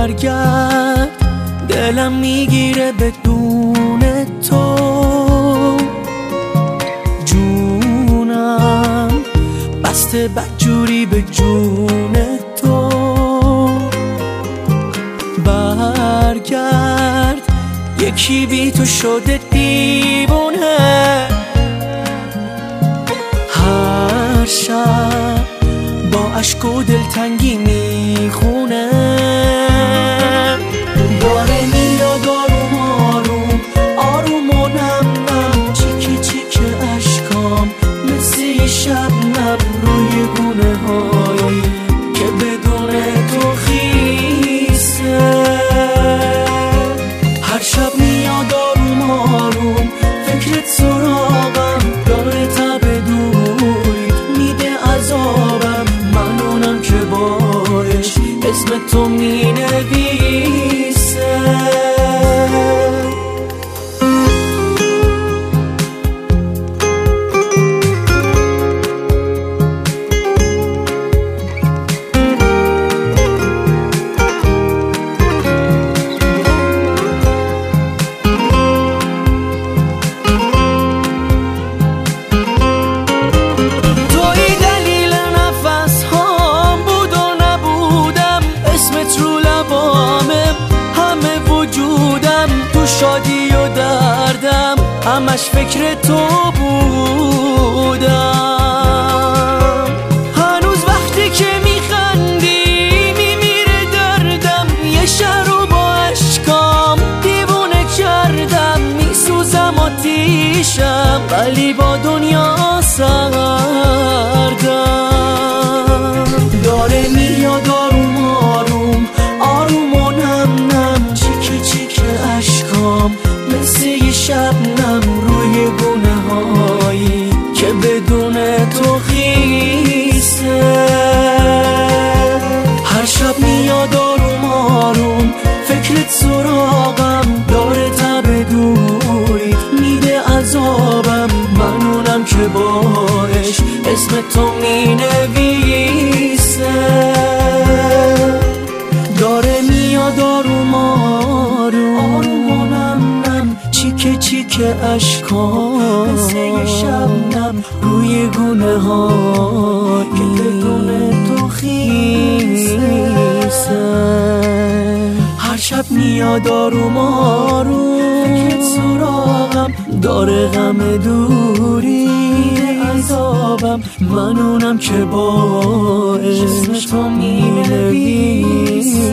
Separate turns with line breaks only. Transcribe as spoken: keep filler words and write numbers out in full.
برگرد، دلم میگیره بدون تو. جونم بسته بدجوری به جون تو. برگرد، یکی بی تو شده دیوونه. هر شب با اشک و دلتنگی میخونه. داره میاد آروم آروم، آروم و نم نم، چیکه چیکه اشکام مثل شبنم روی گونه هایی که بدون تو خیسه. هر شب میاد آروم آروم، فکرت سراغم داره، تب دوریت میده عذابم. منونم که باش اسم تو می نویسه. شادی و دردم همش فکر تو بودم. هنوز وقتی که میخندی میمیره دردم. یه شهر رو با اشکام دیوونه کردم. میسوزم آتیشم ولی با دنیا سردم. داره میاد آروم آروم، آروم و نم نم، چیکه چیکه اشکام مثل یه شبنم روی گونه هایی که بدون تو خیسه. هر شب میاد آروم آروم، فکرت سراغم داره، تب دوریت میده عذابم. منونم که باش اسم تو می نویسه. داره میاد آروم آروم، آروم و نم نم، چیکه چیکه اشکام مثل یه شبنم روی گونه ها که بدون تو خیسه. هر شب میاد آروم آروم، فکرت سراغم داره، غم دوری عذابم. منونم که با اسم تو می نویسه.